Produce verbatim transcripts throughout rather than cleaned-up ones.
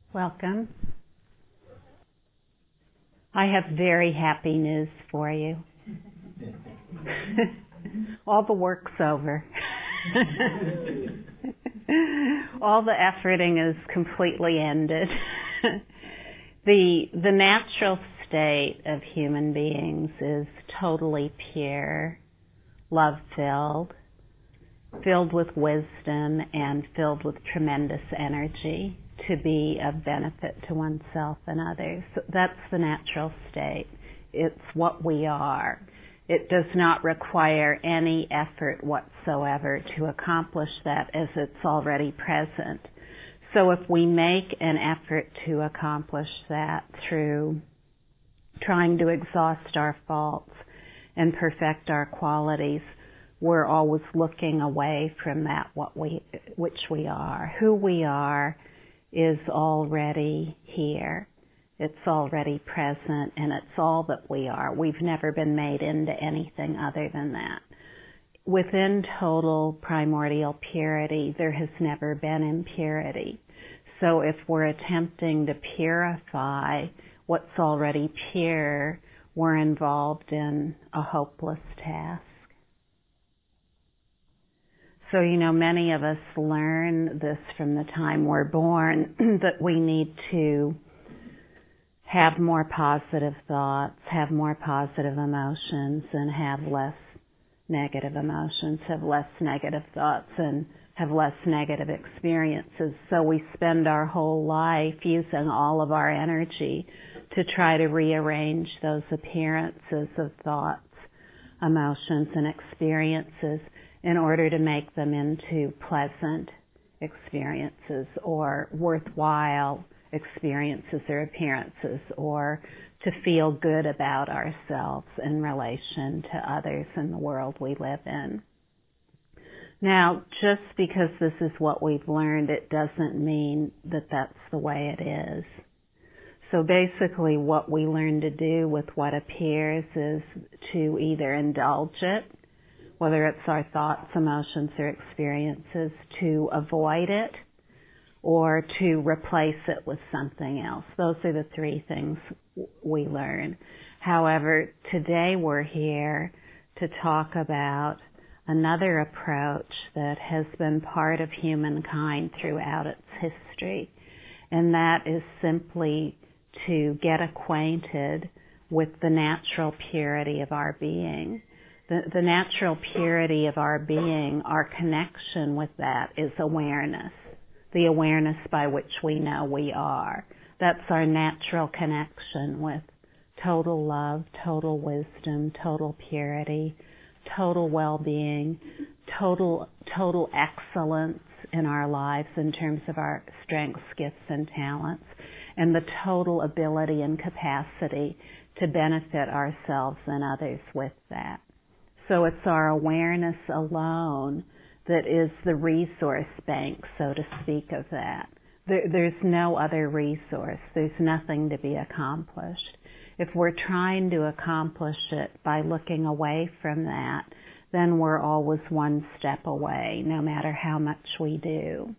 Welcome. I have very happy news for you. All the work's over. All the efforting is completely ended. the the natural state of human beings is totally pure, love-filled, filled with wisdom, and filled with tremendous energy to be of benefit to oneself and others. That's the natural state. It's what we are. It does not require any effort whatsoever to accomplish that, as it's already present. So if we make an effort to accomplish that through trying to exhaust our faults and perfect our qualities, we're always looking away from that, what we, which we are. Who we are is already here. It's already present, and it's all that we are. We've never been made into anything other than that. Within total primordial purity, there has never been impurity. So if we're attempting to purify what's already pure, we're involved in a hopeless task. So, you know, many of us learn this from the time we're born, that we need to have more positive thoughts, have more positive emotions, and have less negative emotions, have less negative thoughts, and have less negative experiences. So we spend our whole life using all of our energy to try to rearrange those appearances of thoughts, emotions, and experiences in order to make them into pleasant experiences or worthwhile experiences or appearances, or to feel good about ourselves in relation to others in the world we live in. Now, just because this is what we've learned, it doesn't mean that that's the way it is. So basically what we learn to do with what appears is to either indulge it, whether it's our thoughts, emotions, or experiences, to avoid it, or to replace it with something else. Those are the three things we learn. However, today we're here to talk about another approach that has been part of humankind throughout its history, and that is simply to get acquainted with the natural purity of our being. The, the natural purity of our being, our connection with that is awareness, the awareness by which we know we are. That's our natural connection with total love, total wisdom, total purity, total well-being, total, total excellence in our lives in terms of our strengths, gifts, and talents, and the total ability and capacity to benefit ourselves and others with that. So it's our awareness alone that is the resource bank, so to speak, of that. There, there's no other resource. There's nothing to be accomplished. If we're trying to accomplish it by looking away from that, then we're always one step away, no matter how much we do.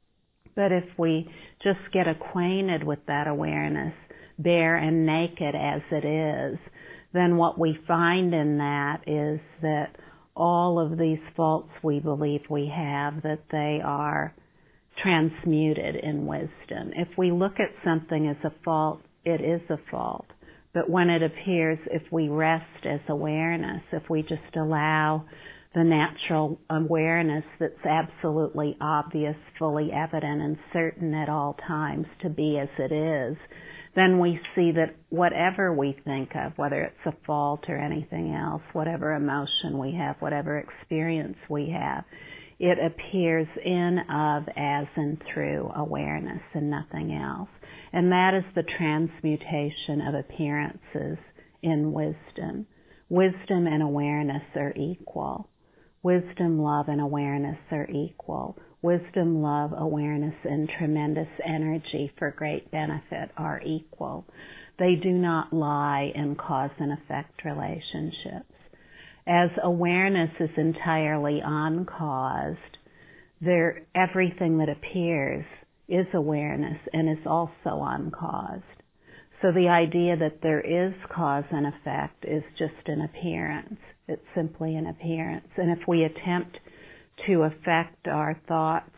But if we just get acquainted with that awareness, bare and naked as it is, then what we find in that is that all of these faults we believe we have, that they are transmuted in wisdom. If we look at something as a fault, it is a fault. But when it appears, if we rest as awareness, if we just allow the natural awareness that's absolutely obvious, fully evident, and certain at all times to be as it is, then we see that whatever we think of, whether it's a fault or anything else, whatever emotion we have, whatever experience we have, it appears in, of, as, and through awareness and nothing else. And that is the transmutation of appearances in wisdom. Wisdom and awareness are equal. Wisdom, love, and awareness are equal. Wisdom, love, awareness, and tremendous energy for great benefit are equal. They do not lie in cause and effect relationships. As awareness is entirely uncaused, there, everything that appears is awareness and is also uncaused. So the idea that there is cause and effect is just an appearance. It's simply an appearance. And if we attempt to affect our thoughts,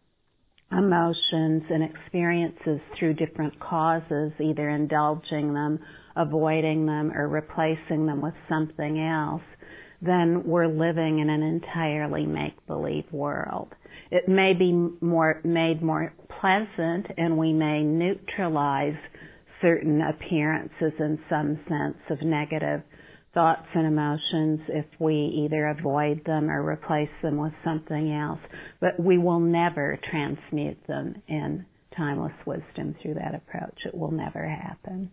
emotions, and experiences through different causes, either indulging them, avoiding them, or replacing them with something else, then we're living in an entirely make-believe world. It may be more made more pleasant, and we may neutralize certain appearances in some sense of negative thoughts and emotions if we either avoid them or replace them with something else. But we will never transmute them in timeless wisdom through that approach. It will never happen.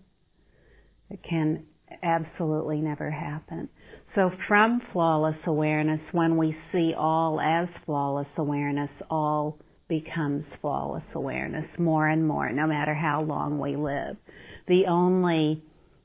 It can absolutely never happen. So from flawless awareness, when we see all as flawless awareness, all becomes flawless awareness more and more, no matter how long we live. The only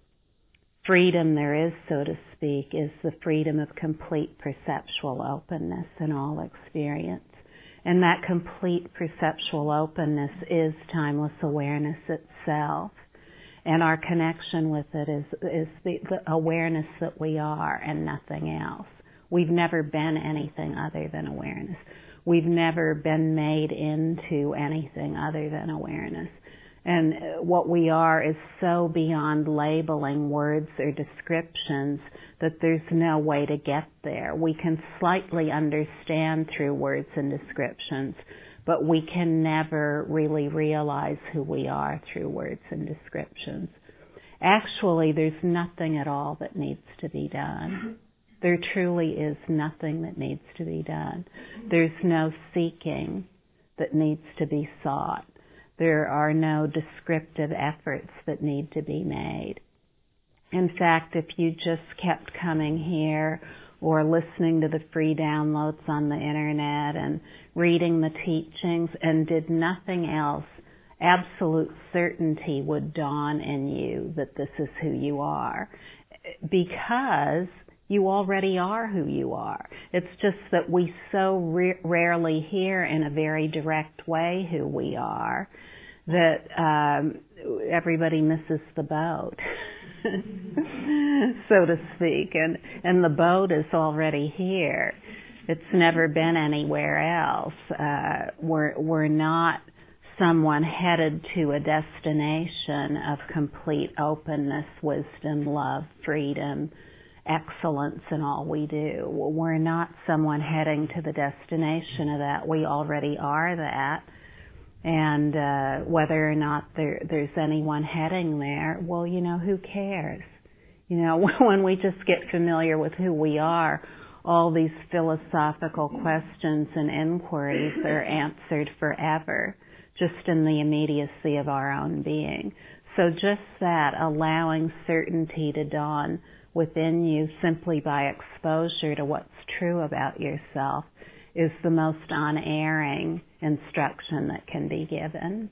freedom there is, so to speak, is the freedom of complete perceptual openness in all experience. And that complete perceptual openness is timeless awareness itself. And our connection with it is, is the, the awareness that we are and nothing else. We've never been anything other than awareness. We've never been made into anything other than awareness. And what we are is so beyond labeling words or descriptions that there's no way to get there. We can slightly understand through words and descriptions, but we can never really realize who we are through words and descriptions. Actually, there's nothing at all that needs to be done. There truly is nothing that needs to be done. There's no seeking that needs to be sought. There are no descriptive efforts that need to be made. In fact, if you just kept coming here or listening to the free downloads on the internet and reading the teachings and did nothing else, absolute certainty would dawn in you that this is who you are, because you already are who you are. It's just that we so re- rarely hear in a very direct way who we are that um, everybody misses the boat, so to speak. And, and the boat is already here. It's never been anywhere else. Uh, we're, we're not someone headed to a destination of complete openness, wisdom, love, freedom, excellence in all we do. We're not someone heading to the destination of that. We already are that. And uh, whether or not there, there's anyone heading there, well, you know, who cares? You know, when we just get familiar with who we are, all these philosophical questions and inquiries are answered forever, just in the immediacy of our own being. So just that, allowing certainty to dawn within you simply by exposure to what's true about yourself, is the most unerring instruction that can be given.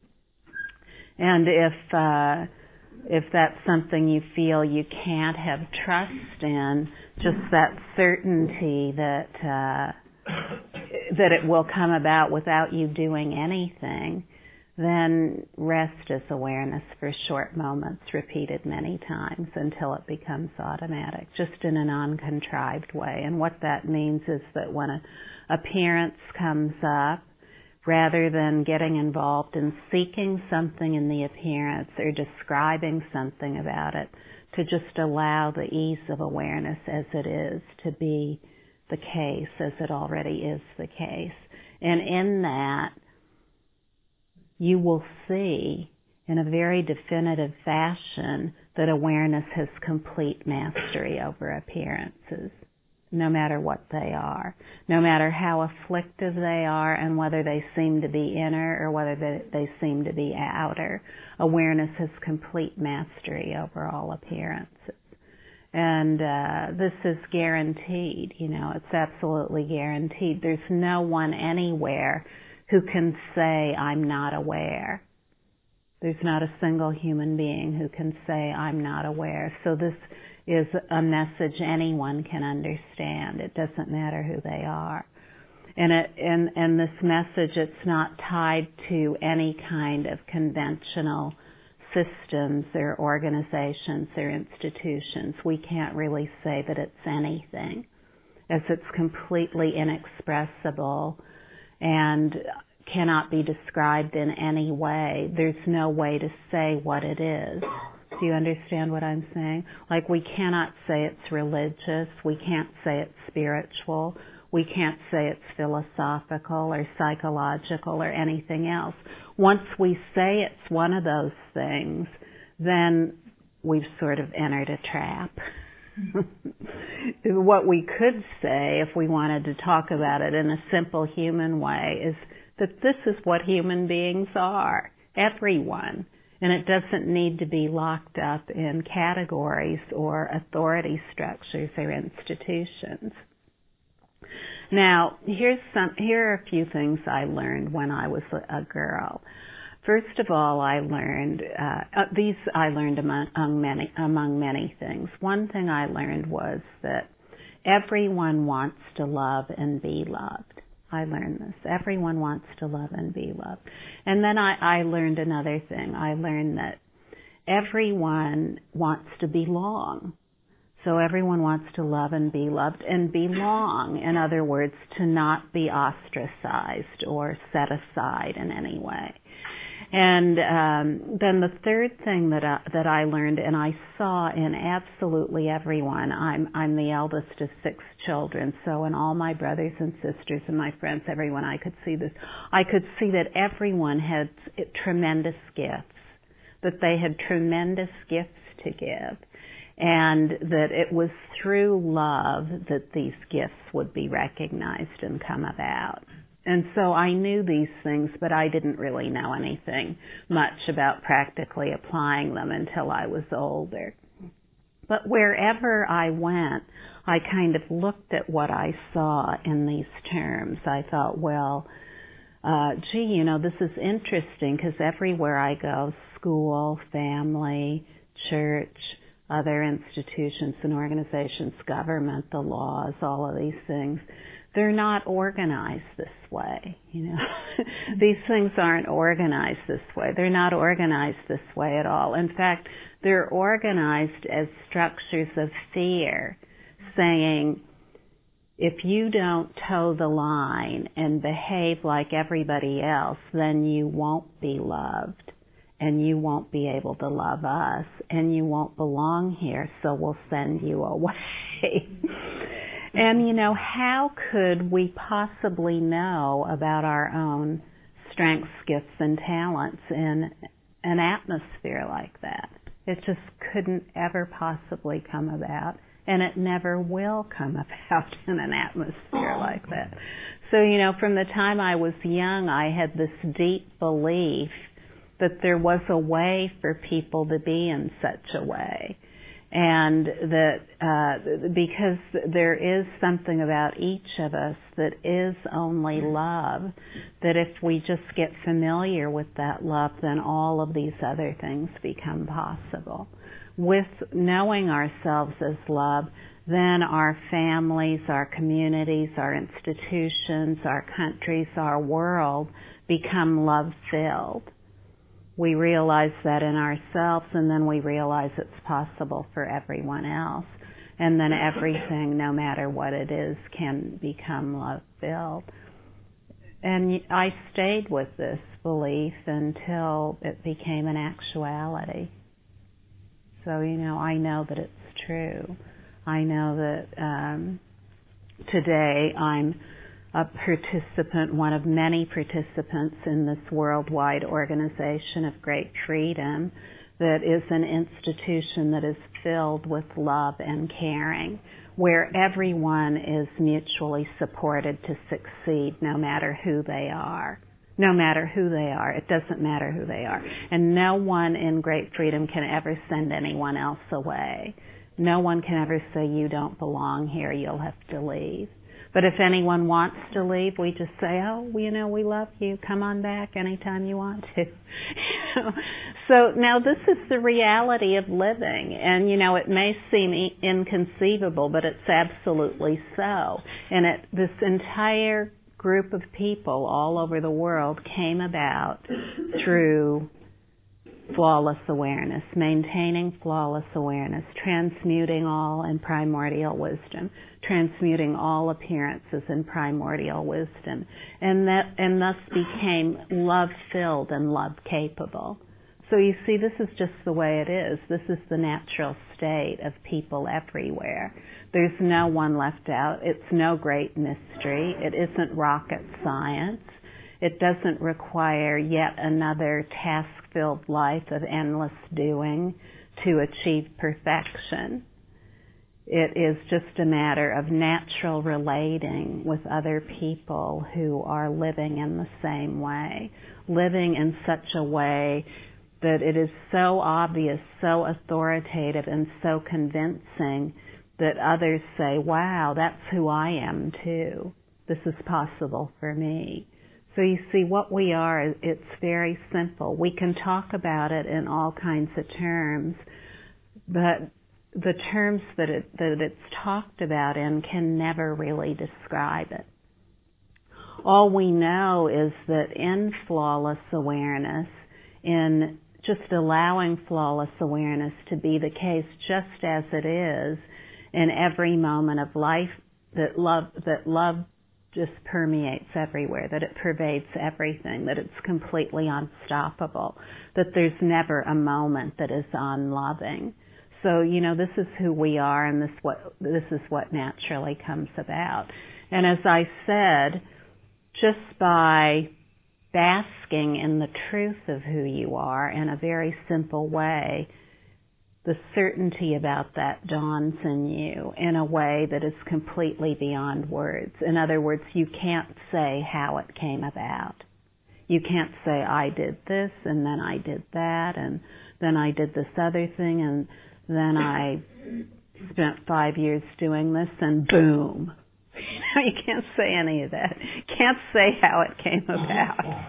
And if uh, if that's something you feel you can't have trust in, just that certainty that uh, that it will come about without you doing anything, then rest as awareness for short moments, repeated many times until it becomes automatic, just in an uncontrived way. And what that means is that when a appearance comes up, rather than getting involved in seeking something in the appearance or describing something about it, to just allow the ease of awareness as it is to be the case, as it already is the case. And in that, you will see in a very definitive fashion that awareness has complete mastery over appearances, no matter what they are, no matter how afflictive they are and whether they seem to be inner or whether they, they seem to be outer. Awareness has complete mastery over all appearances. And uh, this is guaranteed, you know, it's absolutely guaranteed. There's no one anywhere who can say, I'm not aware. There's not a single human being who can say, I'm not aware. So this is a message anyone can understand. It doesn't matter who they are. And, it, and, and this message, it's not tied to any kind of conventional systems or organizations or institutions. We can't really say that it's anything, as it's completely inexpressible and cannot be described in any way. There's no way to say what it is. Do you understand what I'm saying? Like, we cannot say it's religious. We can't say it's spiritual. We can't say it's philosophical or psychological or anything else. Once we say it's one of those things, then we've sort of entered a trap. What we could say, if we wanted to talk about it in a simple human way, is that this is what human beings are, everyone. And it doesn't need to be locked up in categories or authority structures or institutions. Now, here's some, here are a few things I learned when I was a girl. First of all, I learned, uh, uh, these I learned among, among many, among many things. One thing I learned was that everyone wants to love and be loved. I learned this. Everyone wants to love and be loved. And then I, I learned another thing. I learned that everyone wants to belong. So everyone wants to love and be loved and belong. In other words, to not be ostracized or set aside in any way. And um, then the third thing that I, that I learned, and I saw in absolutely everyone, I'm I'm the eldest of six children, so in all my brothers and sisters and my friends, everyone, I could see this. I could see that everyone had tremendous gifts, that they had tremendous gifts to give, and that it was through love that these gifts would be recognized and come about. And so I knew these things, but I didn't really know anything much about practically applying them until I was older. But wherever I went, I kind of looked at what I saw in these terms. I thought, well, uh, gee, you know, this is interesting because everywhere I go, school, family, church, other institutions and organizations, government, the laws, all of these things, they're not organized this way, you know. These things aren't organized this way. They're not organized this way at all. In fact, they're organized as structures of fear, saying, if you don't toe the line and behave like everybody else, then you won't be loved, and you won't be able to love us, and you won't belong here, so we'll send you away. And, you know, how could we possibly know about our own strengths, gifts, and talents in an atmosphere like that? It just couldn't ever possibly come about, and it never will come about in an atmosphere like that. So, you know, from the time I was young, I had this deep belief that there was a way for people to be in such a way. And that uh, because there is something about each of us that is only love, that if we just get familiar with that love, then all of these other things become possible. With knowing ourselves as love, then our families, our communities, our institutions, our countries, our world become love-filled. We realize that in ourselves, and then we realize it's possible for everyone else. And then everything, no matter what it is, can become love-filled. And I stayed with this belief until it became an actuality. So, you know, I know that it's true. I know that um, today I'm a participant, one of many participants in this worldwide organization of great freedom that is an institution that is filled with love and caring, where everyone is mutually supported to succeed no matter who they are. No matter who they are. It doesn't matter who they are. And no one in great freedom can ever send anyone else away. No one can ever say, you don't belong here, you'll have to leave. But if anyone wants to leave, we just say, oh, you know, we love you. Come on back anytime you want to. So now this is the reality of living. And, you know, it may seem inconceivable, but it's absolutely so. And it, this entire group of people all over the world came about through flawless awareness, maintaining flawless awareness, transmuting all in primordial wisdom, transmuting all appearances in primordial wisdom, and that and thus became love-filled and love-capable. So you see, this is just the way it is. This is the natural state of people everywhere. There's no one left out. It's no great mystery. It isn't rocket science. It doesn't require yet another task-filled life of endless doing to achieve perfection. It is just a matter of natural relating with other people who are living in the same way, living in such a way that it is so obvious, so authoritative, and so convincing that others say, wow, that's who I am too. This is possible for me. So you see, what we are, it's very simple. We can talk about it in all kinds of terms, but the terms that, it, that it's talked about in can never really describe it. All we know is that in flawless awareness, in just allowing flawless awareness to be the case just as it is in every moment of life, that love, that love just permeates everywhere, that it pervades everything, that it's completely unstoppable, that there's never a moment that is unloving. So, you know, this is who we are, and this what this is what naturally comes about. And as I said, just by basking in the truth of who you are in a very simple way, the certainty about that dawns in you in a way that is completely beyond words. In other words, you can't say how it came about. You can't say, I did this, and then I did that, and then I did this other thing, and then I spent five years doing this, and boom. You can't say any of that. You can't say how it came about.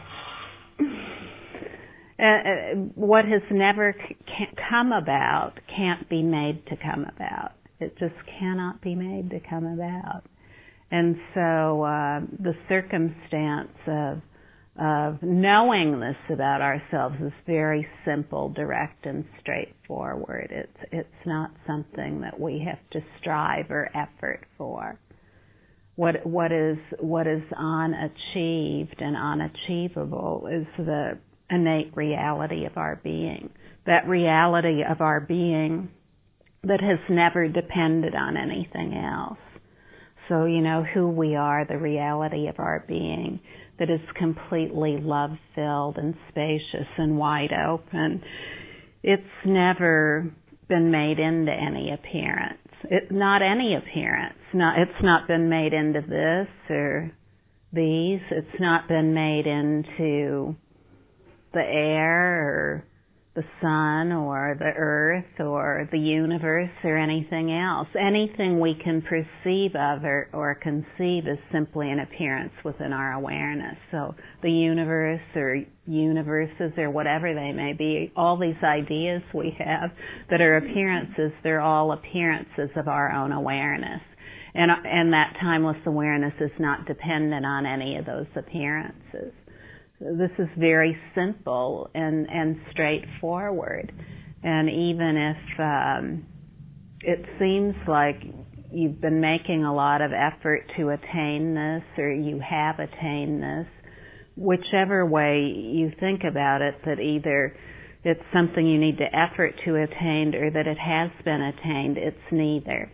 Uh, what has never c- come about can't be made to come about. It just cannot be made to come about. And so uh, the circumstance of of knowing this about ourselves is very simple, direct, and straightforward. It's it's not something that we have to strive or effort for. What what is what is unachieved and unachievable is the innate reality of our being. That reality of our being that has never depended on anything else. So, you know, who we are, the reality of our being that is completely love-filled and spacious and wide open. It's never been made into any appearance. It, not any appearance. Not, it's not been made into this or these. It's not been made into the air or the sun or the earth or the universe or anything else. Anything we can perceive of or, or conceive is simply an appearance within our awareness. So the universe or universes or whatever they may be, all these ideas we have that are appearances, they're all appearances of our own awareness. And, and that timeless awareness is not dependent on any of those appearances. This is very simple and, and straightforward. And even if um, it seems like you've been making a lot of effort to attain this or you have attained this, whichever way you think about it, that either it's something you need to effort to attain or that it has been attained, it's neither.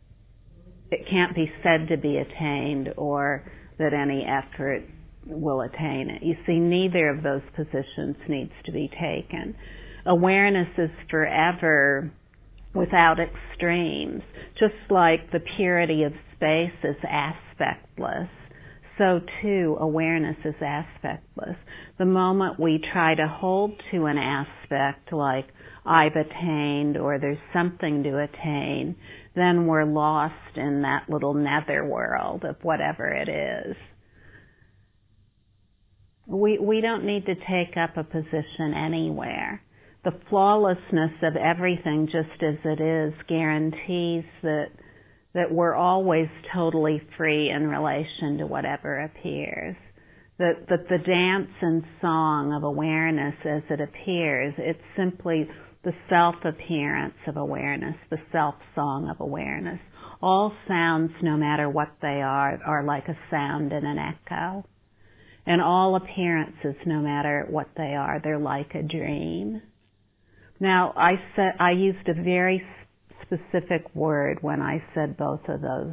It can't be said to be attained or that any effort will attain it. You see, neither of those positions needs to be taken. Awareness is forever without extremes. Just like the purity of space is aspectless, so too awareness is aspectless. The moment we try to hold to an aspect like I've attained or there's something to attain, then we're lost in that little netherworld of whatever it is. We we don't need to take up a position anywhere. The flawlessness of everything just as it is guarantees that that we're always totally free in relation to whatever appears. That, that the dance and song of awareness as it appears, it's simply the self-appearance of awareness, the self-song of awareness. All sounds, no matter what they are, are like a sound and an echo. And all appearances, no matter what they are, they're like a dream. Now, I said, I used a very specific word when I said both of those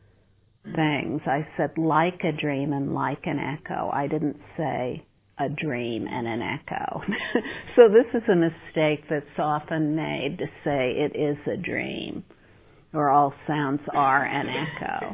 things. I said like a dream and like an echo. I didn't say a dream and an echo. So this is a mistake that's often made, to say it is a dream or all sounds are an echo.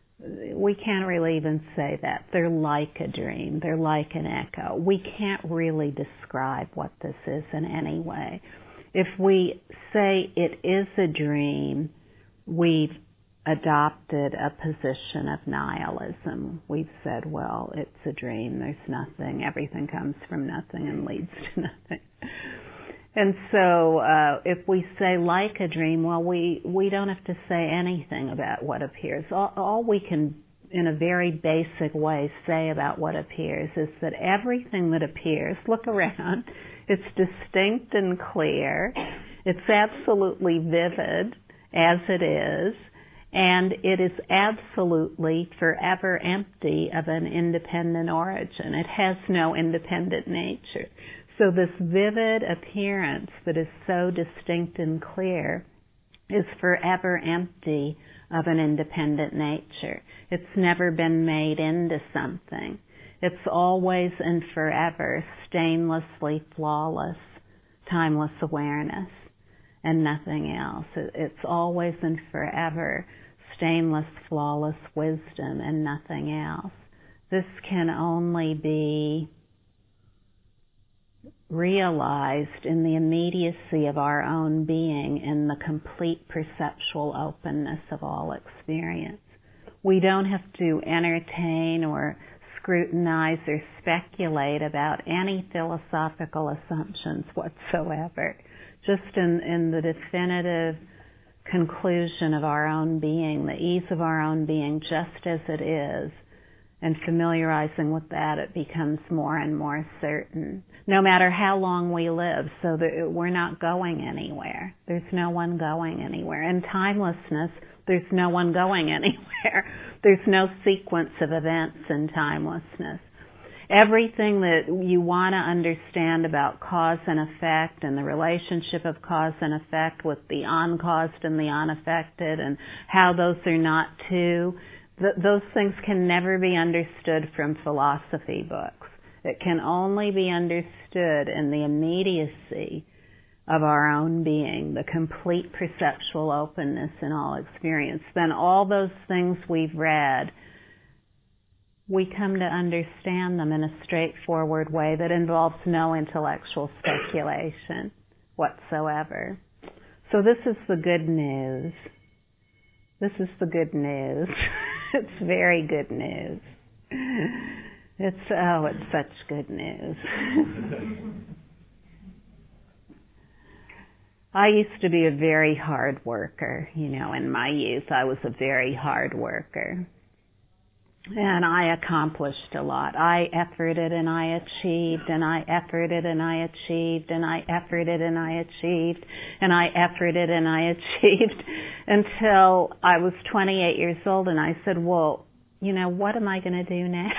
We can't really even say that. They're like a dream. They're like an echo. We can't really describe what this is in any way. If we say it is a dream, we've adopted a position of nihilism. We've said, well, it's a dream, there's nothing, everything comes from nothing and leads to nothing. And so uh, if we say like a dream, well, we, we don't have to say anything about what appears. All, all we can, in a very basic way, say about what appears is that everything that appears, look around, it's distinct and clear, it's absolutely vivid as it is, and it is absolutely forever empty of an independent origin. It has no independent nature. So this vivid appearance that is so distinct and clear is forever empty of an independent nature. It's never been made into something. It's always and forever stainlessly flawless, timeless awareness and nothing else. It's always and forever stainless, flawless wisdom and nothing else. This can only be realized in the immediacy of our own being, in the complete perceptual openness of all experience. We don't have to entertain or scrutinize or speculate about any philosophical assumptions whatsoever. Just in, in the definitive conclusion of our own being, the ease of our own being just as it is, and familiarizing with that, it becomes more and more certain, no matter how long we live, so that we're not going anywhere. There's no one going anywhere. In timelessness, there's no one going anywhere. There's no sequence of events in timelessness. Everything that you want to understand about cause and effect and the relationship of cause and effect with the uncaused and the unaffected and how those are not two, th- those things can never be understood from philosophy books. It can only be understood in the immediacy of our own being, the complete perceptual openness in all experience. Then all those things we've read, we come to understand them in a straightforward way that involves no intellectual speculation whatsoever. So this is the good news. This is the good news. It's very good news. It's, oh, it's such good news. I used to be a very hard worker. You know, in my youth, I was a very hard worker. And I accomplished a lot. I efforted and I achieved, and I efforted and I achieved, and I efforted and I achieved, and I efforted and I achieved until I was twenty-eight years old, and I said, well, you know, what am I going to do now?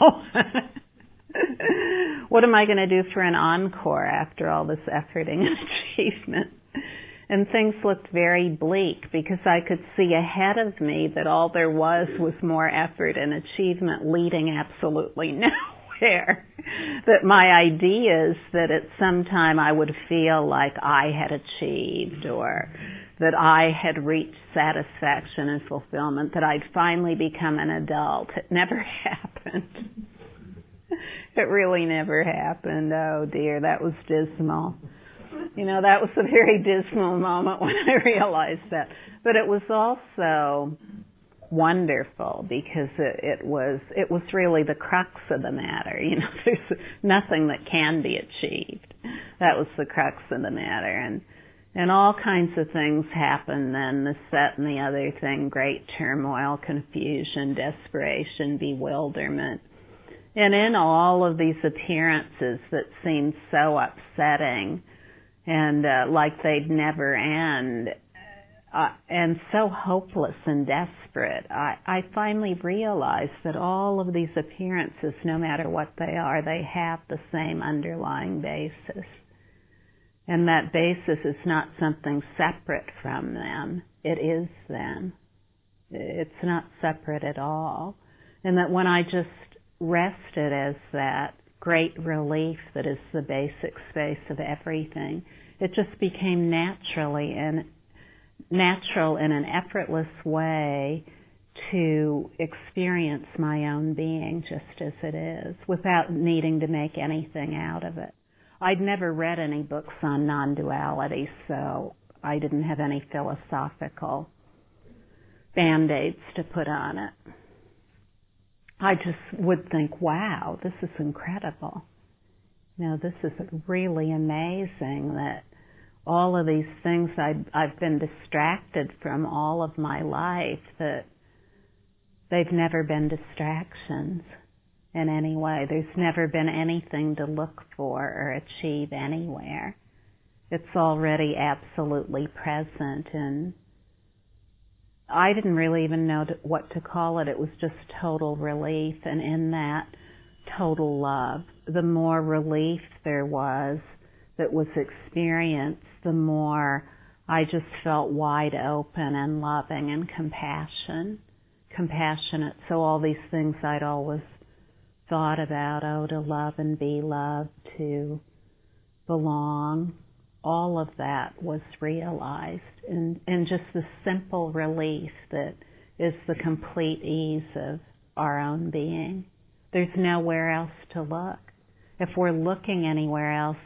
What am I going to do for an encore after all this efforting and achievement? And things looked very bleak because I could see ahead of me that all there was was more effort and achievement leading absolutely nowhere. That my ideas that at some time I would feel like I had achieved, or that I had reached satisfaction and fulfillment, that I'd finally become an adult. It never happened. It really never happened. Oh dear, that was dismal. You know, that was a very dismal moment when I realized that. But it was also wonderful because it, it was it was really the crux of the matter. You know, there's nothing that can be achieved. That was the crux of the matter. And And all kinds of things happen then, this, that, and the other thing, great turmoil, confusion, desperation, bewilderment. And in all of these appearances that seem so upsetting and uh, like they'd never end, uh, and so hopeless and desperate, I, I finally realized that all of these appearances, no matter what they are, they have the same underlying basis. And that basis is not something separate from them. It is them. It's not separate at all. And that when I just rested as that great relief that is the basic space of everything, it just became naturally and natural in an effortless way to experience my own being just as it is, without needing to make anything out of it. I'd never read any books on non-duality, so I didn't have any philosophical band-aids to put on it. I just would think, wow, this is incredible. You know, this is really amazing that all of these things I've, I've been distracted from all of my life, that they've never been distractions in any way. There's never been anything to look for or achieve anywhere. It's already absolutely present, and I didn't really even know what to call it. It was just total relief, and in that, total love. The more relief there was that was experienced, the more I just felt wide open and loving and compassion, compassionate. So all these things I'd always thought about, oh, to love and be loved, to belong, all of that was realized in, in just the simple relief that is the complete ease of our own being. There's nowhere else to look. If we're looking anywhere else,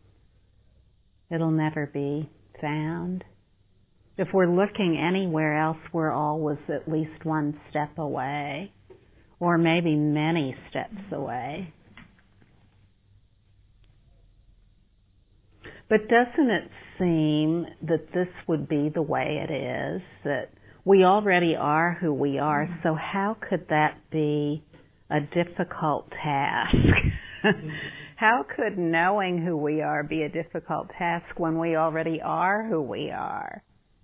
it'll never be found. If we're looking anywhere else, we're always at least one step away, or maybe many steps away. But doesn't it seem that this would be the way it is, that we already are who we are, so how could that be a difficult task? How could knowing who we are be a difficult task when we already are who we are?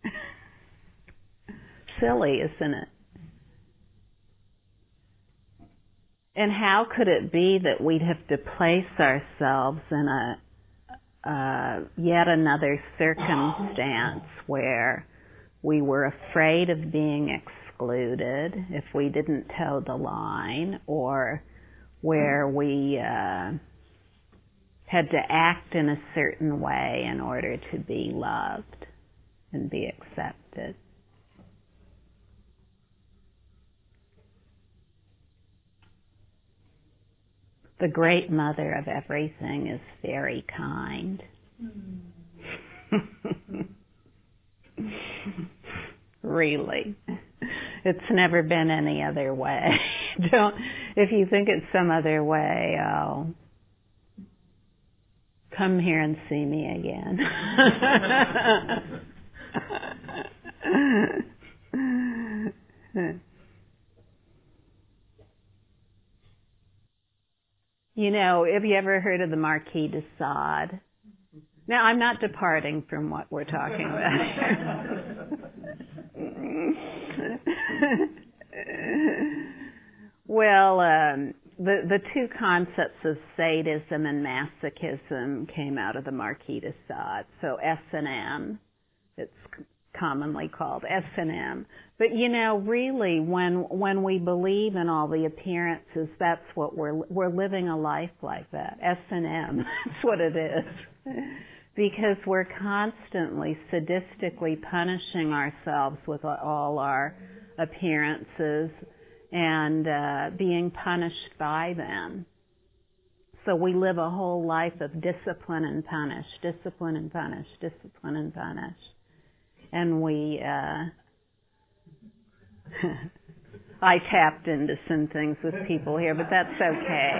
Silly, isn't it? And how could it be that we'd have to place ourselves in a uh, yet another circumstance where we were afraid of being excluded if we didn't toe the line, or where we uh, had to act in a certain way in order to be loved and be accepted? The great mother of everything is very kind. Mm. Really. It's never been any other way. Don't, if you think it's some other way, oh, come here and see me again. You know, have you ever heard of the Marquis de Sade? Now, I'm not departing from what we're talking about. Well, um, the the two concepts of sadism and masochism came out of the Marquis de Sade. So S and M, it's commonly called S and M. But you know, really, when when we believe in all the appearances, that's what we're we're living a life like that. S and M, that's what it is. Because we're constantly sadistically punishing ourselves with all our appearances and uh, being punished by them. So we live a whole life of discipline and punish, discipline and punish, discipline and punish. And we, uh, I tapped into some things with people here, but that's okay.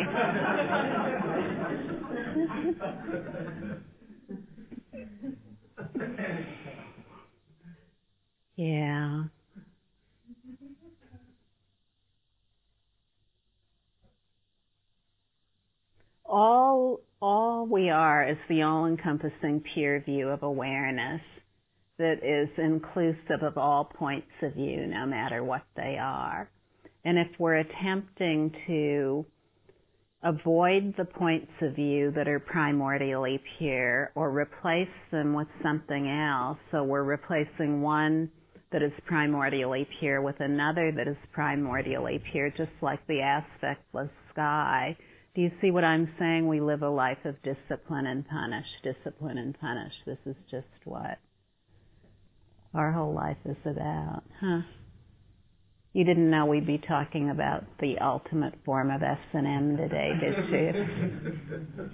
is the all-encompassing peer view of awareness that is inclusive of all points of view, no matter what they are. And if we're attempting to avoid the points of view that are primordially pure or replace them with something else, so we're replacing one that is primordially pure with another that is primordially pure, just like the aspectless sky. Do you see what I'm saying? We live a life of discipline and punish, discipline and punish. This is just what our whole life is about, huh? You didn't know we'd be talking about the ultimate form of S and M today, did you?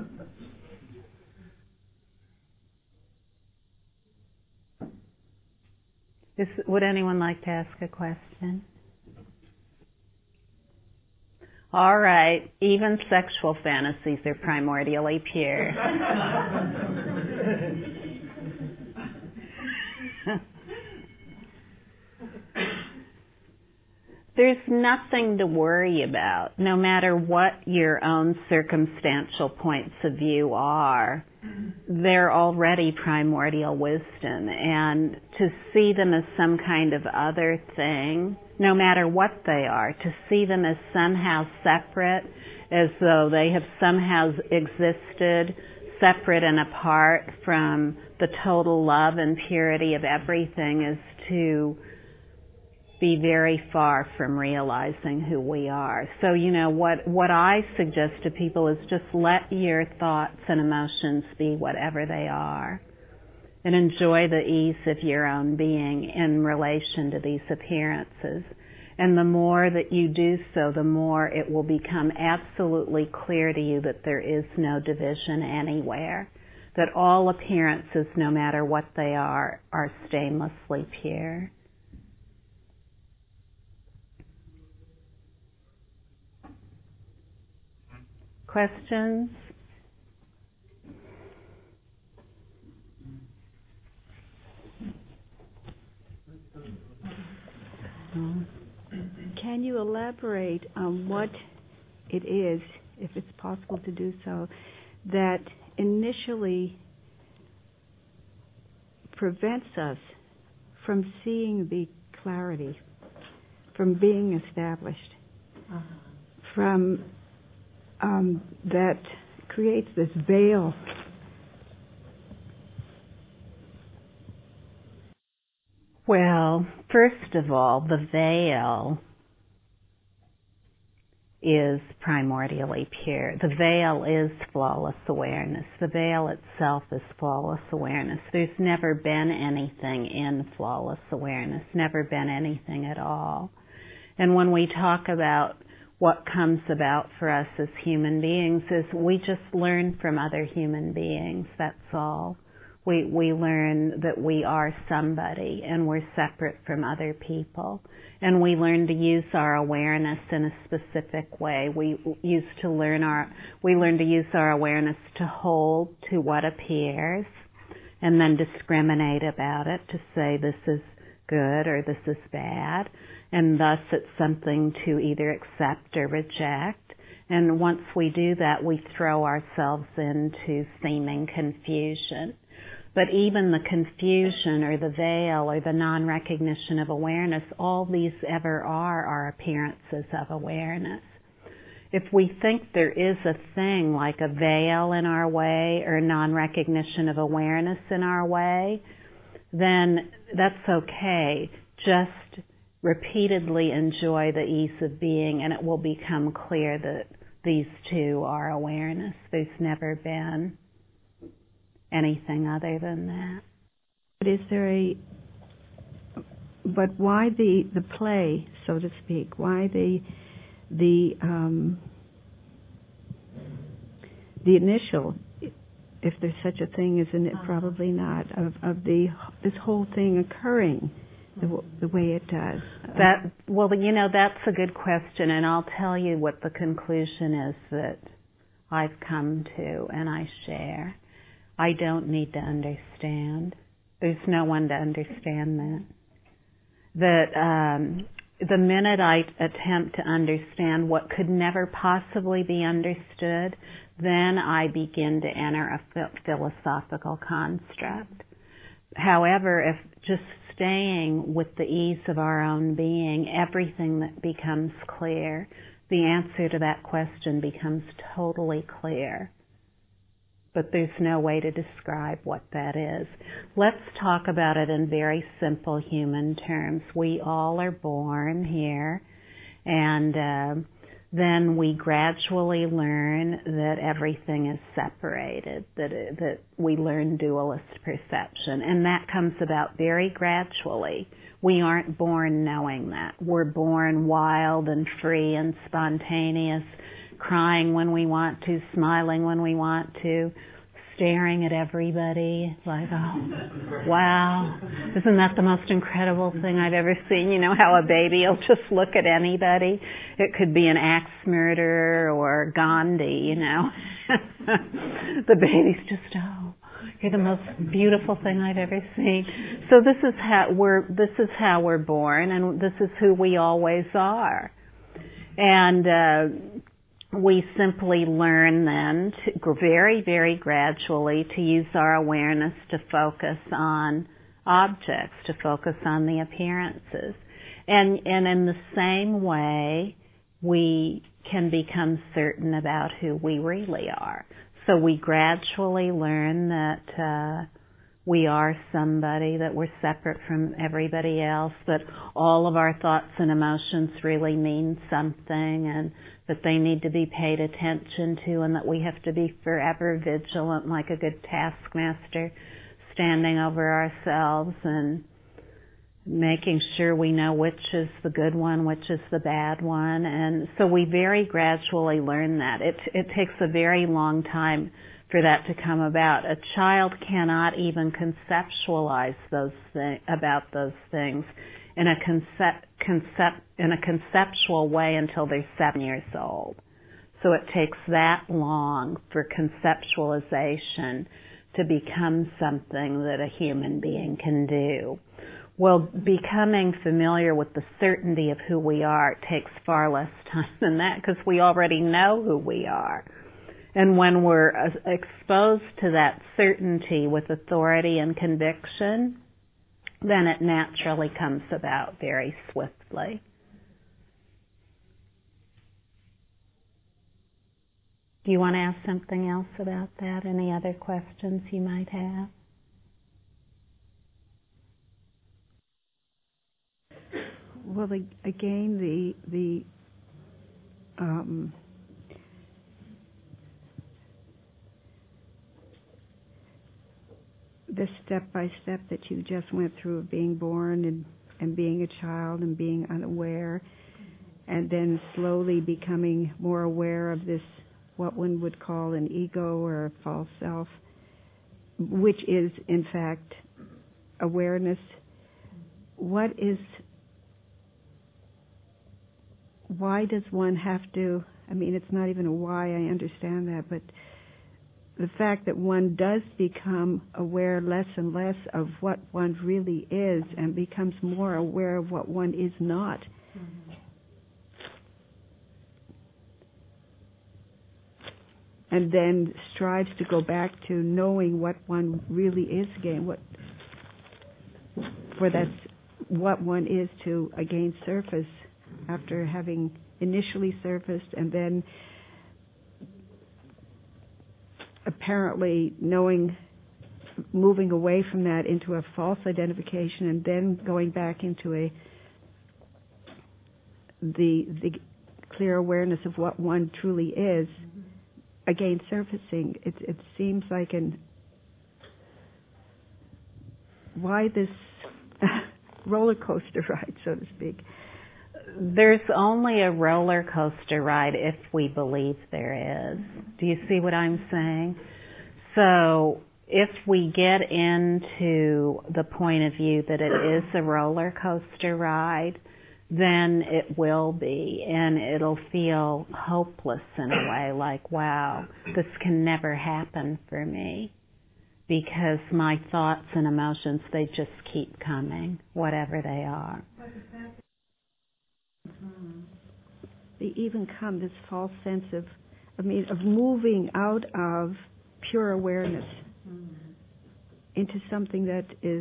Is, would anyone like to ask a question? All right, even sexual fantasies are primordially pure. There's nothing to worry about, no matter what your own circumstantial points of view are. They're already primordial wisdom, and to see them as some kind of other thing, no matter what they are, to see them as somehow separate, as though they have somehow existed separate and apart from the total love and purity of everything, is to be very far from realizing who we are. So, you know, what, what I suggest to people is just let your thoughts and emotions be whatever they are, and enjoy the ease of your own being in relation to these appearances. And the more that you do so, the more it will become absolutely clear to you that there is no division anywhere, that all appearances, no matter what they are, are stainlessly pure. Questions? Can you elaborate on what it is, if it's possible to do so, that initially prevents us from seeing the clarity, from being established, uh-huh. from um, that creates this veil? Well, first of all, the veil is primordially pure. The veil is flawless awareness. The veil itself is flawless awareness. There's never been anything in flawless awareness, never been anything at all. And when we talk about what comes about for us as human beings, is we just learn from other human beings, that's all. We we learn that we are somebody and we're separate from other people. And we learn to use our awareness in a specific way. We used to learn our we learn to use our awareness to hold to what appears and then discriminate about it, to say this is good or this is bad. And thus it's something to either accept or reject. And once we do that, we throw ourselves into seeming confusion. But even the confusion or the veil or the non-recognition of awareness, all these ever are are appearances of awareness. If we think there is a thing like a veil in our way or non-recognition of awareness in our way, then that's okay. Just repeatedly enjoy the ease of being, and it will become clear that these two are awareness. There's never been anything other than that. But is there a, but why the, the play, so to speak? Why the, the, um, the initial, if there's such a thing, isn't it? Probably not, of, of the, this whole thing occurring the, the way it does? That, well, you know, that's a good question, and I'll tell you what the conclusion is that I've come to and I share. I don't need to understand. There's no one to understand that. That um, the minute I attempt to understand what could never possibly be understood, then I begin to enter a philosophical construct. However, if just staying with the ease of our own being, everything that becomes clear, the answer to that question becomes totally clear. But there's no way to describe what that is. Let's talk about it in very simple human terms. We all are born here, and uh, then we gradually learn that everything is separated, that it, that we learn dualist perception, and that comes about very gradually. We aren't born knowing that. We're born wild and free and spontaneous, crying when we want to, smiling when we want to, staring at everybody like, oh, wow, isn't that the most incredible thing I've ever seen? You know how a baby will just look at anybody? It could be an axe murderer or Gandhi, you know. The baby's just, oh, you're the most beautiful thing I've ever seen. So this is how we're, this is how we're born, and this is who we always are. And, uh, we simply learn then to, very, very gradually to use our awareness to focus on objects, to focus on the appearances. And, and in the same way, we can become certain about who we really are. So we gradually learn that uh, we are somebody, that we're separate from everybody else, that all of our thoughts and emotions really mean something, and that they need to be paid attention to, and that we have to be forever vigilant like a good taskmaster, standing over ourselves and making sure we know which is the good one, which is the bad one. And so we very gradually learn that. It, it takes a very long time for that to come about. A child cannot even conceptualize those thi- about those things in a concept, concept, in a conceptual way until they're seven years old. So it takes that long for conceptualization to become something that a human being can do. Well, becoming familiar with the certainty of who we are takes far less time than that, because we already know who we are. And when we're exposed to that certainty with authority and conviction, then it naturally comes about very swiftly. Do you want to ask something else about that? Any other questions you might have? Well, again, the the um, the step-by-step that you just went through of being born and, and being a child and being unaware, and then slowly becoming more aware of this, what one would call an ego or a false self, which is, in fact, awareness. What is, why does one have to, I mean, it's not even a why, I understand that, but the fact that one does become aware less and less of what one really is and becomes more aware of what one is not. Mm-hmm. And then strives to go back to knowing what one really is again, what, for that's what one is to again surface after having initially surfaced and then apparently knowing, moving away from that into a false identification and then going back into a the the clear awareness of what one truly is, mm-hmm. again surfacing. It it seems like an why this roller coaster ride, so to speak. There's only a roller coaster ride if we believe there is. Do you see what I'm saying? So if we get into the point of view that it is a roller coaster ride, then it will be, and it'll feel hopeless in a way, like, wow, this can never happen for me, because my thoughts and emotions, they just keep coming, whatever they are. Mm. They even come this false sense of, I mean, of moving out of pure awareness mm. into something that is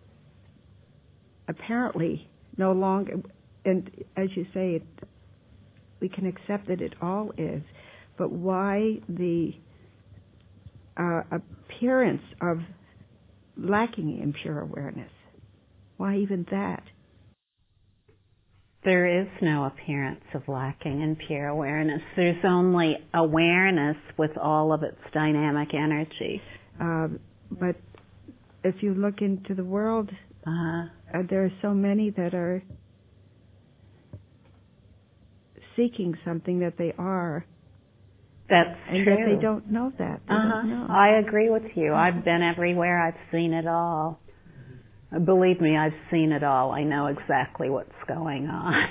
apparently no longer, and as you say, it, we can accept that it all is, but why the uh, appearance of lacking in pure awareness? Why even that? There is no appearance of lacking in pure awareness. There's only awareness with all of its dynamic energy. Um, but if you look into the world, uh-huh. uh, there are so many that are seeking something that they are. That's and true. And yet they don't know that. They uh-huh. don't know. I agree with you. I've been everywhere. I've seen it all. Believe me, I've seen it all. I know exactly what's going on.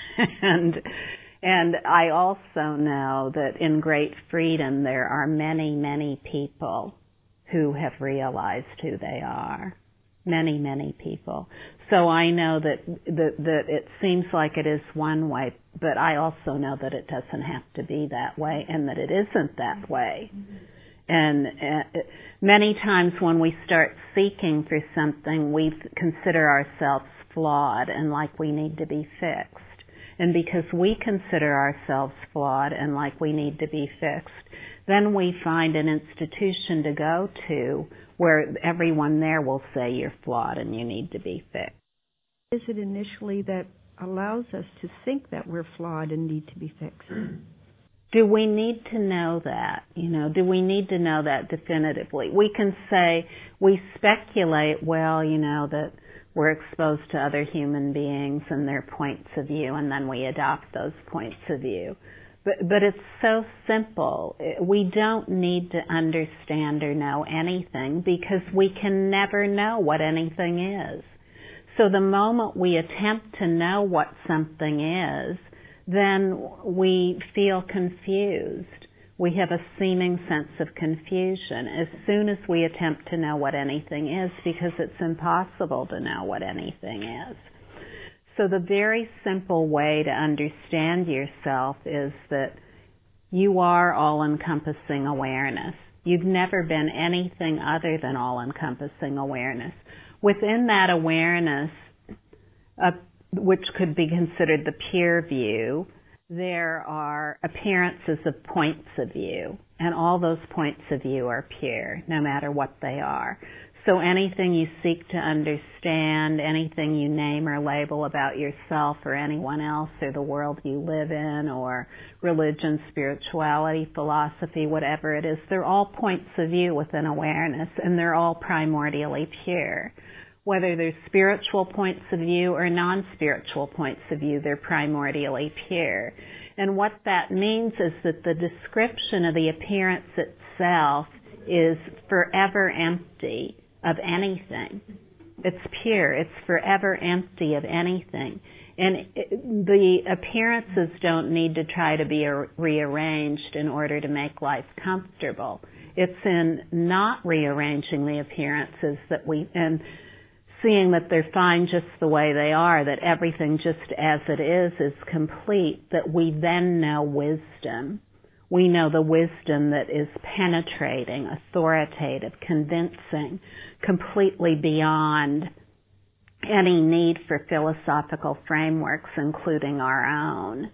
and and I also know that in great freedom there are many, many people who have realized who they are. Many, many people. So I know that, that, that it seems like it is one way, but I also know that it doesn't have to be that way and that it isn't that way. Mm-hmm. And uh, many times when we start seeking for something, we consider ourselves flawed and like we need to be fixed. And because we consider ourselves flawed and like we need to be fixed, then we find an institution to go to where everyone there will say you're flawed and you need to be fixed. Is it initially that allows us to think that we're flawed and need to be fixed? Do we need to know that? You know, do we need to know that definitively? We can say, we speculate, well, you know, that we're exposed to other human beings and their points of view, and then we adopt those points of view. But, but it's so simple. We don't need to understand or know anything because we can never know what anything is. So the moment we attempt to know what something is, then we feel confused. We have a seeming sense of confusion as soon as we attempt to know what anything is, because it's impossible to know what anything is. So the very simple way to understand yourself is that you are all-encompassing awareness. You've never been anything other than all-encompassing awareness. Within that awareness, uh, which could be considered the pure view, there are appearances of points of view, and all those points of view are pure, no matter what they are. So anything you seek to understand, anything you name or label about yourself or anyone else or the world you live in or religion, spirituality, philosophy, whatever it is, they're all points of view within awareness, and they're all primordially pure. Whether they're spiritual points of view or non-spiritual points of view, they're primordially pure. And what that means is that the description of the appearance itself is forever empty of anything. It's pure. It's forever empty of anything. And it, the appearances don't need to try to be a, rearranged in order to make life comfortable. It's in not rearranging the appearances that we... and seeing that they're fine just the way they are, that everything just as it is is complete, that we then know wisdom. We know the wisdom that is penetrating, authoritative, convincing, completely beyond any need for philosophical frameworks, including our own.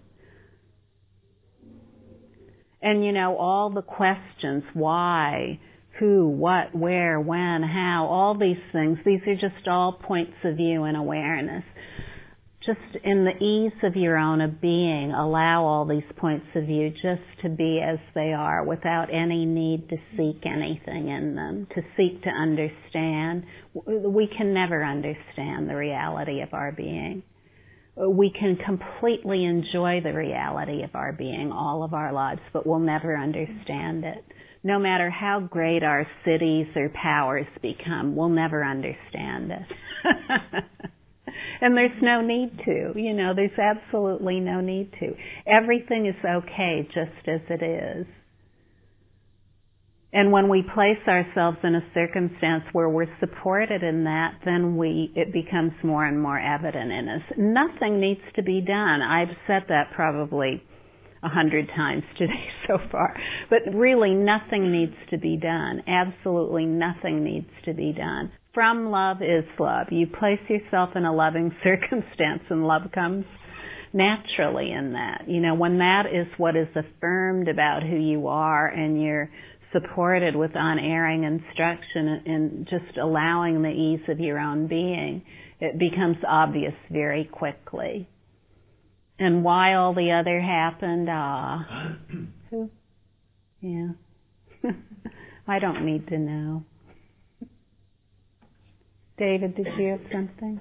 And you know, all the questions, why, who, what, where, when, how, all these things, these are just all points of view and awareness. Just in the ease of your own being, allow all these points of view just to be as they are without any need to seek anything in them, to seek to understand. We can never understand the reality of our being. We can completely enjoy the reality of our being all of our lives, but we'll never understand it. No matter how great our cities or powers become, we'll never understand it. And there's no need to. You know, there's absolutely no need to. Everything is okay just as it is. And when we place ourselves in a circumstance where we're supported in that, then we it becomes more and more evident in us. Nothing needs to be done. I've said that probably a hundred times today so far. But really nothing needs to be done. Absolutely nothing needs to be done. From love is love. You place yourself in a loving circumstance and love comes naturally in that. You know, when that is what is affirmed about who you are and you're supported with unerring instruction and just allowing the ease of your own being, it becomes obvious very quickly. And why all the other happened, ah, who? Yeah. I don't need to know. David, did you have something?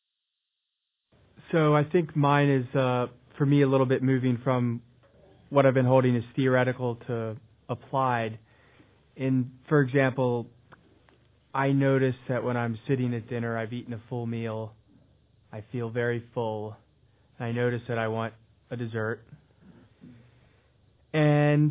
So I think mine is, uh, for me, a little bit moving from what I've been holding as theoretical to applied. In, for example, I notice that when I'm sitting at dinner, I've eaten a full meal. I feel very full. I notice that I want a dessert. And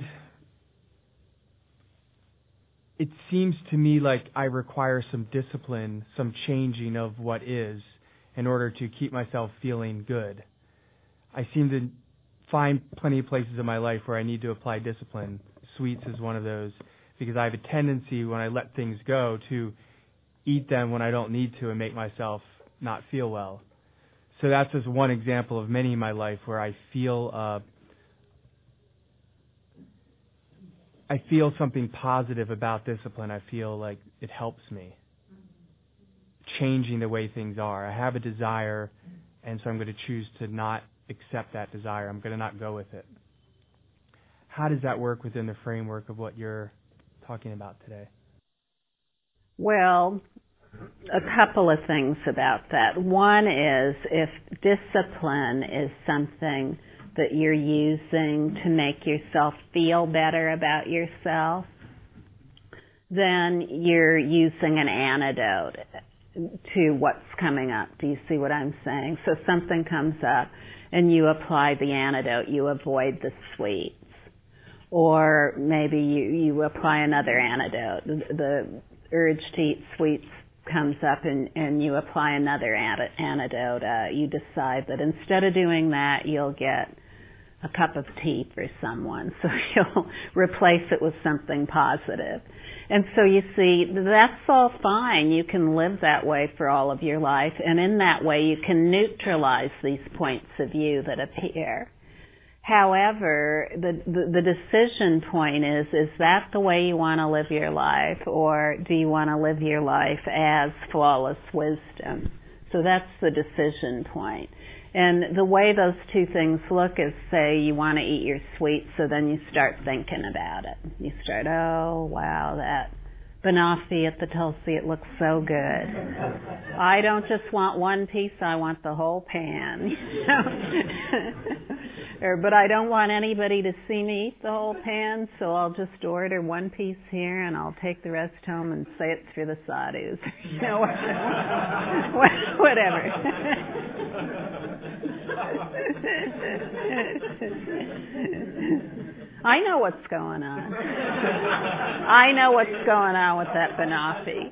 it seems to me like I require some discipline, some changing of what is, in order to keep myself feeling good. I seem to find plenty of places in my life where I need to apply discipline. Sweets is one of those, because I have a tendency when I let things go to eat them when I don't need to and make myself not feel well. So that's just one example of many in my life where I feel uh, I feel something positive about discipline. I feel like it helps me changing the way things are. I have a desire, and so I'm going to choose to not accept that desire. I'm going to not go with it. How does that work within the framework of what you're talking about today? Well, a couple of things about that. One is if discipline is something that you're using to make yourself feel better about yourself, then you're using an antidote to what's coming up. Do you see what I'm saying? So something comes up and you apply the antidote, you avoid the sweets. Or maybe you, you apply another antidote. The, the urge to eat sweets comes up and, and you apply another antidote. Uh, you decide that instead of doing that, you'll get a cup of tea for someone. So you'll replace it with something positive. And so you see, that's all fine. You can live that way for all of your life. And in that way, you can neutralize these points of view that appear. However, the, the, the decision point is, is that the way you want to live your life, or do you want to live your life as flawless wisdom? So that's the decision point. And the way those two things look is, say, you want to eat your sweets, so then you start thinking about it. You start, oh, wow, that banoffee at the Tulsi, it looks so good. I don't just want one piece, I want the whole pan. You know? or, but I don't want anybody to see me eat the whole pan, so I'll just order one piece here and I'll take the rest home and say it's for the sadhus. You know, whatever. I know what's going on. I know what's going on with that banoffee.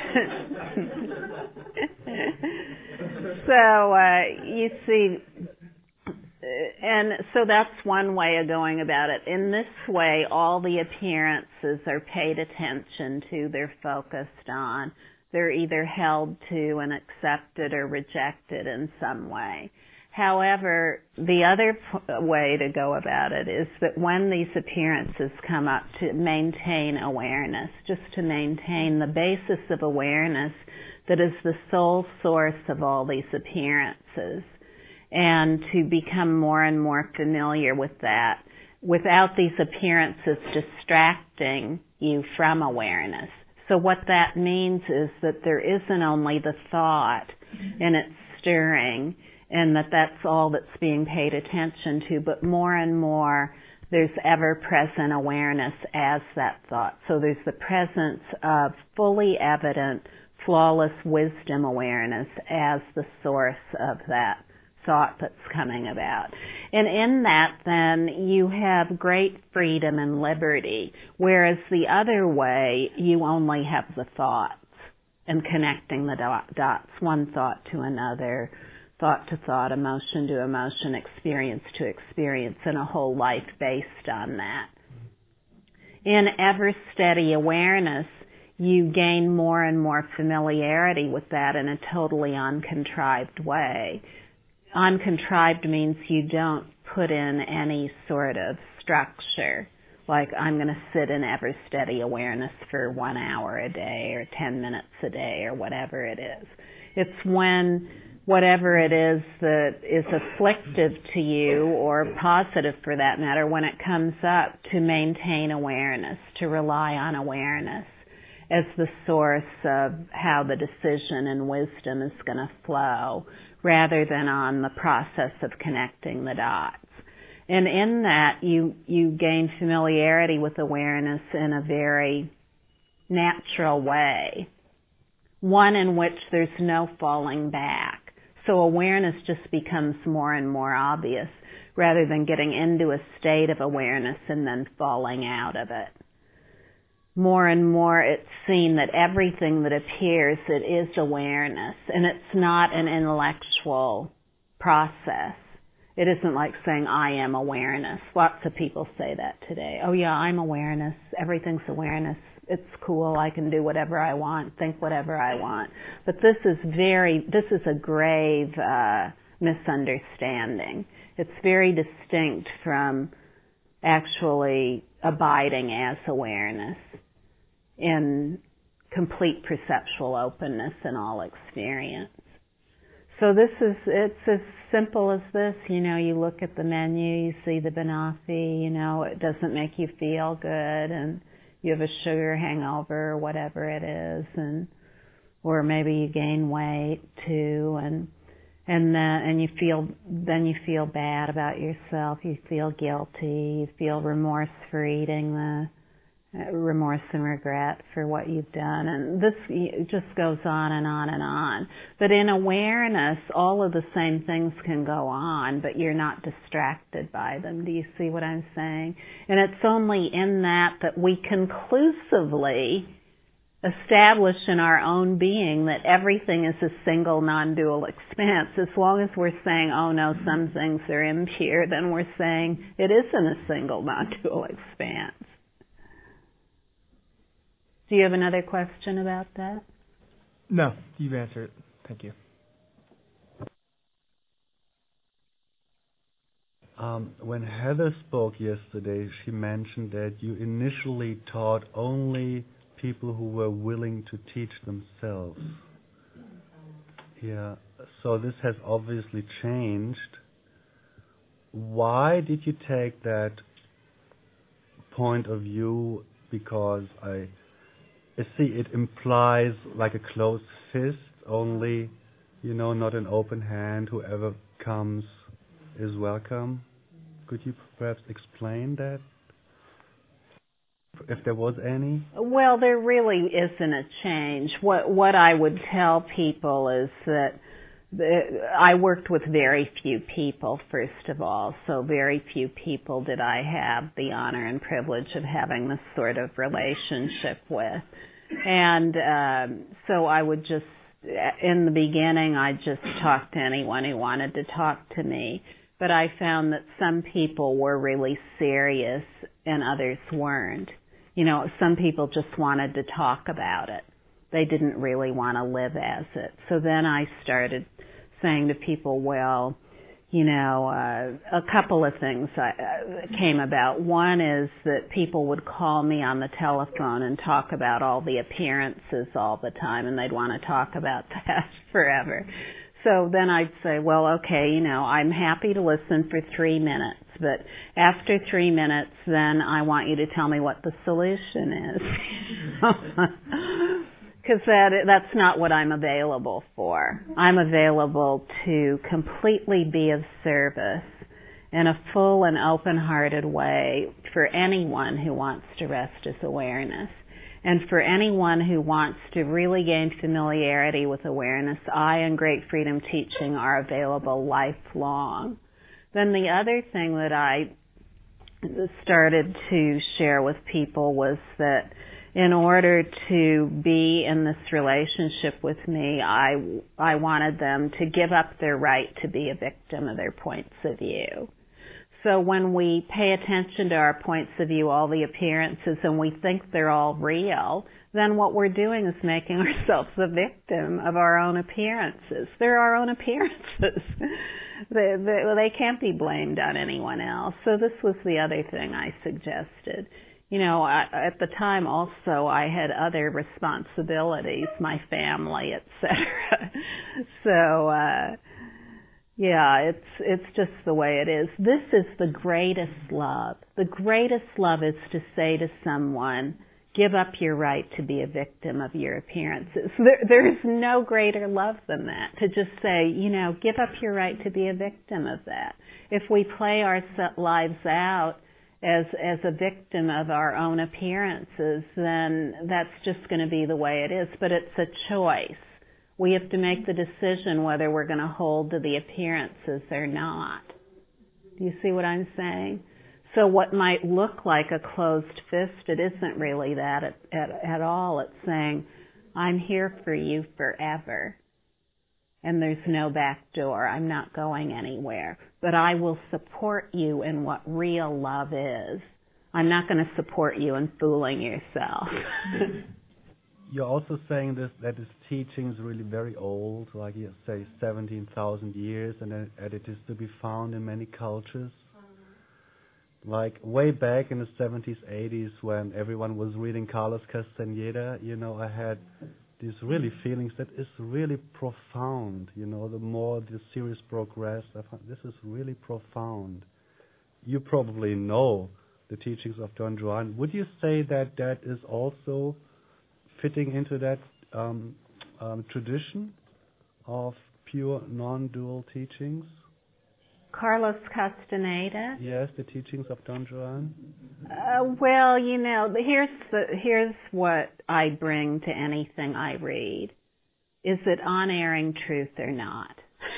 so, uh, you see, and so that's one way of going about it. In this way, all the appearances are paid attention to, they're focused on. They're either held to and accepted or rejected in some way. However, the other p- way to go about it is that when these appearances come up, to maintain awareness, just to maintain the basis of awareness that is the sole source of all these appearances, and to become more and more familiar with that without these appearances distracting you from awareness. So what that means is that there isn't only the thought and its stirring, and that that's all that's being paid attention to, but more and more there's ever-present awareness as that thought. So there's the presence of fully evident, flawless wisdom awareness as the source of that thought that's coming about. And in that, then, you have great freedom and liberty, whereas the other way, you only have the thoughts and connecting the dot, dots, one thought to another, thought to thought, emotion to emotion, experience to experience, and a whole life based on that. In ever steady awareness, you gain more and more familiarity with that in a totally uncontrived way. Uncontrived means you don't put in any sort of structure, like I'm going to sit in ever steady awareness for one hour a day or ten minutes a day or whatever it is. It's when whatever it is that is afflictive to you, or positive for that matter, when it comes up, to maintain awareness, to rely on awareness as the source of how the decision and wisdom is going to flow, rather than on the process of connecting the dots. And in that, you, you gain familiarity with awareness in a very natural way, one in which there's no falling back. So awareness just becomes more and more obvious, rather than getting into a state of awareness and then falling out of it. More and more it's seen that everything that appears, it is awareness, and it's not an intellectual process. It isn't like saying, I am awareness. Lots of people say that today. Oh yeah, I'm awareness. Everything's awareness. It's cool. I can do whatever I want, think whatever I want. But this is very, this is a grave uh, misunderstanding. It's very distinct from actually abiding as awareness in complete perceptual openness in all experience. So this is, it's as simple as this. You know, you look at the menu, you see the banoffee, you know, it doesn't make you feel good, and you have a sugar hangover or whatever it is, and or maybe you gain weight too, and and then and you feel then you feel bad about yourself. You feel guilty. You feel remorse for eating the uh, remorse and regret for what you've done, and this just goes on and on and on. But in awareness, all of the same things can go on, but you're not distracted by them. Do you see what I'm saying? And it's only in that that we conclusively establish in our own being that everything is a single non-dual expanse. As long as we're saying, oh no, some things are impure, then we're saying it isn't a single non-dual expanse. Do you have another question about that? No, you've answered it. Thank you. Um, when Heather spoke yesterday, she mentioned that you initially taught only people who were willing to teach themselves. Yeah, so this has obviously changed. Why did you take that point of view? Because I, I see it implies like a closed fist, only, you know, not an open hand. Whoever comes is welcome. Could you perhaps explain that, if there was any? Well, there really isn't a change. What what I would tell people is that the, I worked with very few people, first of all, so very few people did I have the honor and privilege of having this sort of relationship with. And um, so I would just, in the beginning, I just talked to anyone who wanted to talk to me. But I found that some people were really serious and others weren't. You know, some people just wanted to talk about it. They didn't really want to live as it. So then I started saying to people, well, you know, uh, a couple of things I, uh, came about. One is that people would call me on the telephone and talk about all the appearances all the time, and they'd want to talk about that forever. So then I'd say, well, okay, you know, I'm happy to listen for three minutes, but after three minutes, then I want you to tell me what the solution is. Because that, that's not what I'm available for. I'm available to completely be of service in a full and open-hearted way for anyone who wants to rest as awareness. And for anyone who wants to really gain familiarity with awareness, I and Great Freedom Teaching are available lifelong. Then the other thing that I started to share with people was that in order to be in this relationship with me, I, I wanted them to give up their right to be a victim of their points of view. So when we pay attention to our points of view, all the appearances, and we think they're all real, then what we're doing is making ourselves a victim of our own appearances. They're our own appearances. they, they, they can't be blamed on anyone else. So this was the other thing I suggested. You know, I, at the time also I had other responsibilities, my family, et cetera. So, uh, yeah, it's it's just the way it is. This is the greatest love. The greatest love is to say to someone, give up your right to be a victim of your appearances. There, there is no greater love than that, to just say, you know, give up your right to be a victim of that. If we play our lives out as as a victim of our own appearances, then that's just going to be the way it is. But it's a choice. We have to make the decision whether we're going to hold to the appearances or not. Do you see what I'm saying? So what might look like a closed fist, it isn't really that at, at, at all. It's saying, I'm here for you forever. And there's no back door. I'm not going anywhere. But I will support you in what real love is. I'm not going to support you in fooling yourself. You're also saying this, that this teaching is really very old, like you say seventeen thousand years, and that it is to be found in many cultures. Mm-hmm. Like way back in the seventies, eighties, when everyone was reading Carlos Castaneda, you know, I had these really feelings that is really profound. You know, the more the series progressed, I found this is really profound. You probably know the teachings of Don Juan. Would you say that that is also fitting into that um, um, tradition of pure non-dual teachings? Carlos Castaneda? Yes, the teachings of Don Juan. Uh, well, you know, here's the, here's what I bring to anything I read. Is it unerring truth or not?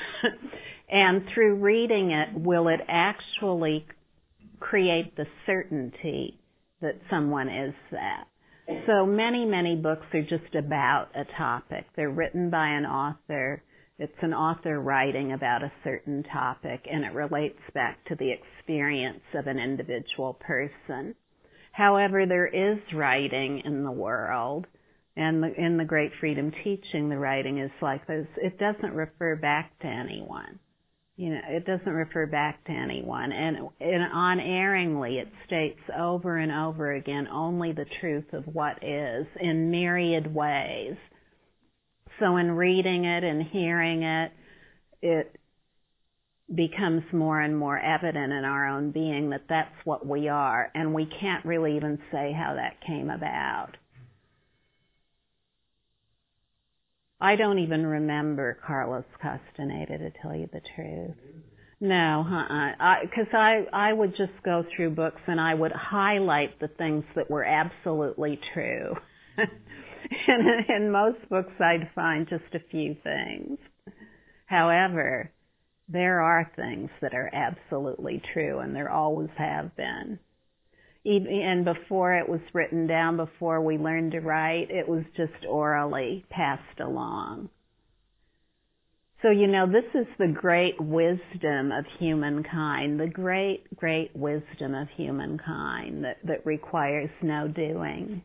And through reading it, will it actually create the certainty that someone is that? So many, many books are just about a topic. They're written by an author. It's an author writing about a certain topic, and it relates back to the experience of an individual person. However, there is writing in the world, and the, in the Great Freedom Teaching, the writing is like this. It doesn't refer back to anyone. You know, it doesn't refer back to anyone. And, and unerringly, it states over and over again only the truth of what is in myriad ways. So in reading it and hearing it, it becomes more and more evident in our own being that that's what we are. And we can't really even say how that came about. I don't even remember Carlos Castaneda, to tell you the truth. No, uh-uh. Because I, I, I would just go through books and I would highlight the things that were absolutely true. And in most books I'd find just a few things. However, there are things that are absolutely true, and there always have been. Even, and before it was written down, before we learned to write, it was just orally passed along. So, you know, this is the great wisdom of humankind, the great, great wisdom of humankind that, that requires no doing.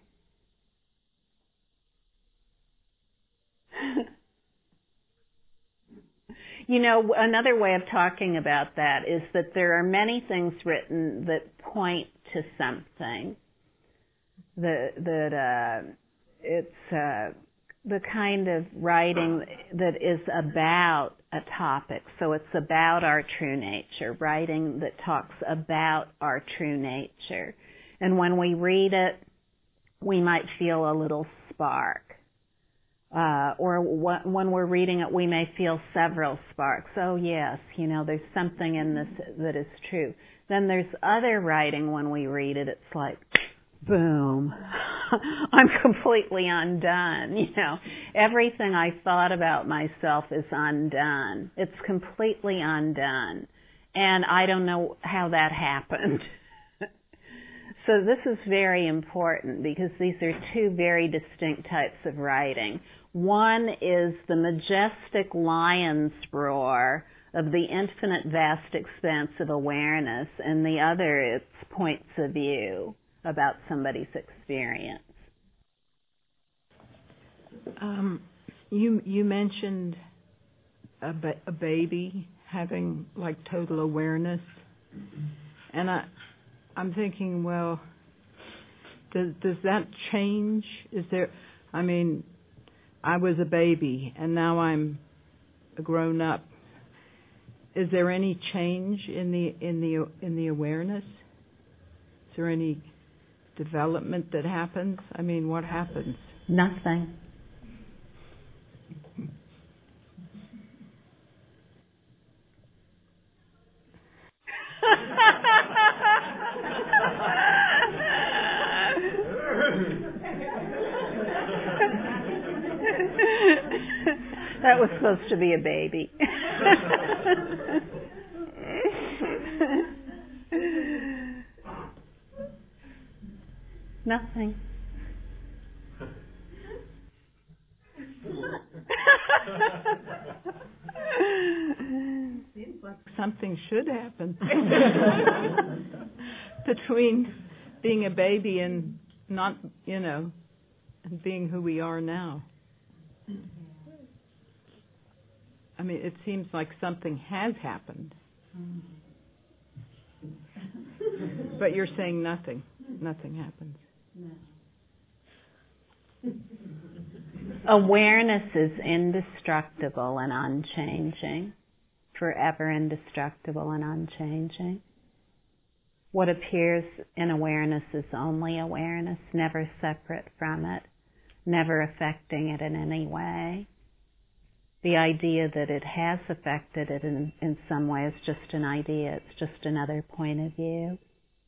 You know, another way of talking about that is that there are many things written that point to something. That, that uh, it's uh, the kind of writing that is about a topic. So it's about our true nature, writing that talks about our true nature. And when we read it, we might feel a little spark. Uh, or w- when we're reading it, we may feel several sparks. Oh yes, you know, there's something in this that is true. Then there's other writing when we read it, it's like, boom, I'm completely undone. You know, everything I thought about myself is undone. It's completely undone. And I don't know how that happened. So this is very important because these are two very distinct types of writing. One is the majestic lion's roar of the infinite vast expanse of awareness, and the other is points of view about somebody's experience. Um, you you mentioned a, ba- a baby having like total awareness, and I I'm thinking, well, does does that change? Is there? I mean, I was a baby and now I'm a grown up. Is there any change in the in the in the awareness? Is there any development that happens? I mean, what happens? Nothing. That was supposed to be a baby. Nothing. Seems like something should happen between being a baby and not, you know, and being who we are now. I mean, it seems like something has happened. But you're saying nothing. Nothing happens. No. Awareness is indestructible and unchanging, forever indestructible and unchanging. What appears in awareness is only awareness, never separate from it, never affecting it in any way. The idea that it has affected it in, in some way is just an idea. It's just another point of view.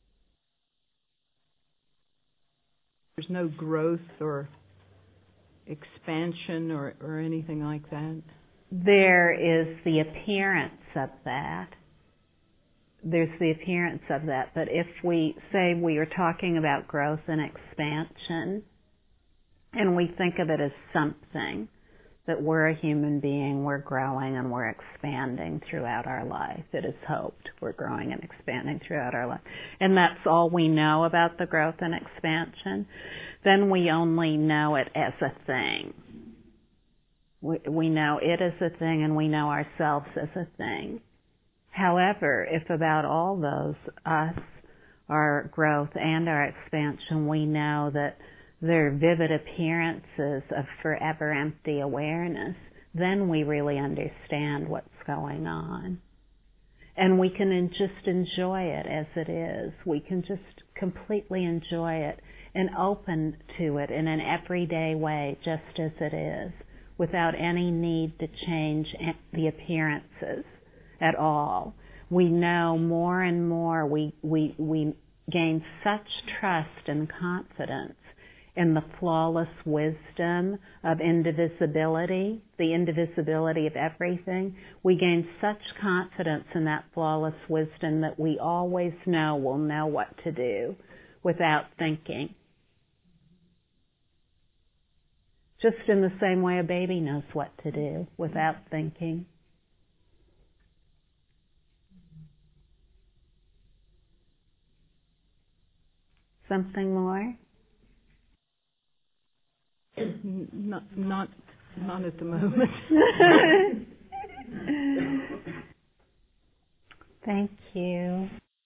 There's no growth or expansion or, or anything like that? There is the appearance of that. There's the appearance of that. But if we say we are talking about growth and expansion, and we think of it as something, that we're a human being, we're growing and we're expanding throughout our life. It is hoped we're growing and expanding throughout our life. And that's all we know about the growth and expansion. Then we only know it as a thing. We, we know it as a thing and we know ourselves as a thing. However, if about all those, us, our growth and our expansion, we know that they're vivid appearances of forever empty awareness, then we really understand what's going on. And we can just enjoy it as it is. We can just completely enjoy it and open to it in an everyday way, just as it is, without any need to change the appearances at all. We know more and more, we, we, we gain such trust and confidence in the flawless wisdom of indivisibility, the indivisibility of everything. We gain such confidence in that flawless wisdom that we always know we'll know what to do without thinking. Just in the same way a baby knows what to do without thinking. Something more? Not, not, not at the moment. Thank you.